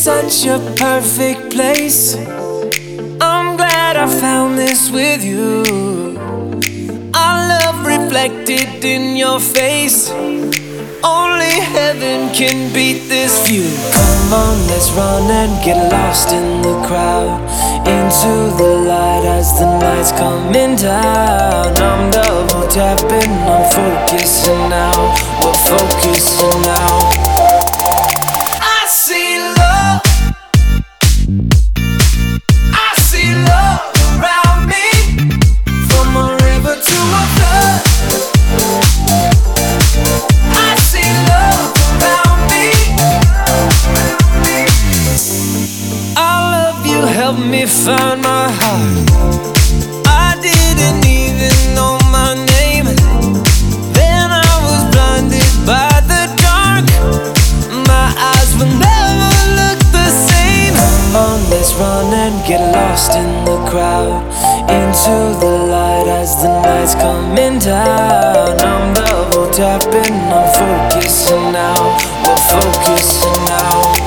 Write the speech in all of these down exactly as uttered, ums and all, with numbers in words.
such a perfect place. I'm glad I found this with you. Our love reflected in your face. Only heaven can beat this view. Come on, let's run and get lost in the crowd, into the light as the night's coming down. I'm double tapping, I'm focusing now. We're focusing now. I see love, I see love around me, from a river to a flood. Help me find my heart. I didn't even know my name. Then I was blinded by the dark. My eyes will never look the same. Come on, let's run and get lost in the crowd, into the light as the night's coming down. I'm double tapping, I'm focusing now. We're focusing now.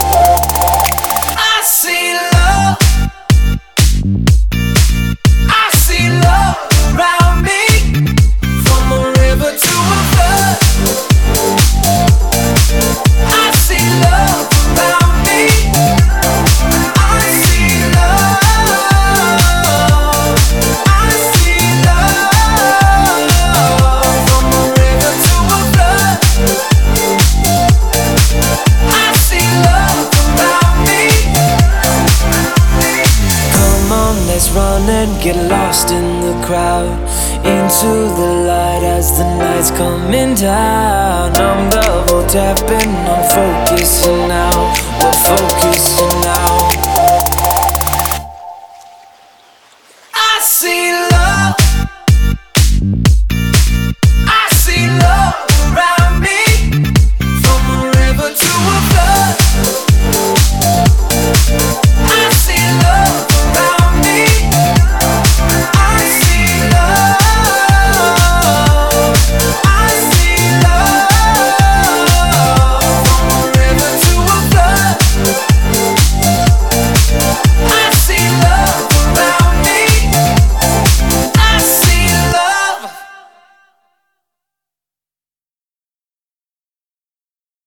Let's run and get lost in the crowd, into the light as the night's coming down. I'm double tapping, I'm focusing now. We're focusing